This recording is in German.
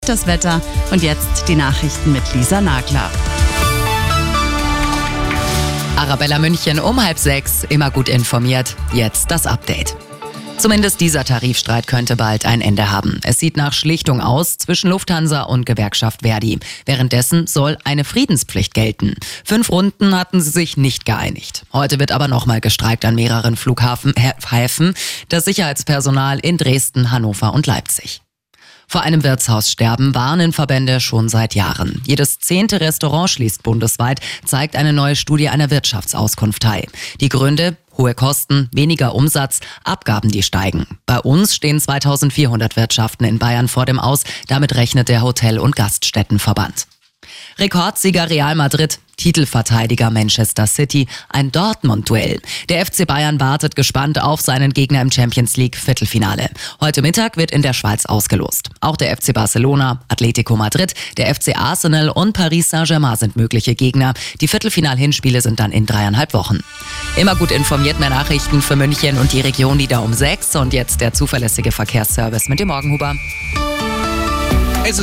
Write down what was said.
Das Wetter und jetzt die Nachrichten mit Lisa Nagler. Arabella München um 5:30, immer gut informiert. Jetzt das Update. Zumindest dieser Tarifstreit könnte bald ein Ende haben. Es sieht nach Schlichtung aus zwischen Lufthansa und Gewerkschaft Verdi. Währenddessen soll eine Friedenspflicht gelten. 5 Runden hatten sie sich nicht geeinigt. Heute wird aber nochmal gestreikt an mehreren Flughäfen. Das Sicherheitspersonal in Dresden, Hannover und Leipzig. Vor einem Wirtshaussterben warnen Verbände schon seit Jahren. Jedes 10. Restaurant schließt bundesweit, zeigt eine neue Studie einer Wirtschaftsauskunftei. Die Gründe: hohe Kosten, weniger Umsatz, Abgaben, die steigen. Bei uns stehen 2400 Wirtschaften in Bayern vor dem Aus. Damit rechnet der Hotel- und Gaststättenverband. Rekordsieger Real Madrid, Titelverteidiger Manchester City, ein Dortmund-Duell. Der FC Bayern wartet gespannt auf seinen Gegner im Champions-League-Viertelfinale. Heute Mittag wird in der Schweiz ausgelost. Auch der FC Barcelona, Atletico Madrid, der FC Arsenal und Paris Saint-Germain sind mögliche Gegner. Die Viertelfinal-Hinspiele sind dann in 3,5 Wochen. Immer gut informiert, mehr Nachrichten für München und die Region wieder um 6. Und jetzt der zuverlässige Verkehrsservice mit dem Morgenhuber.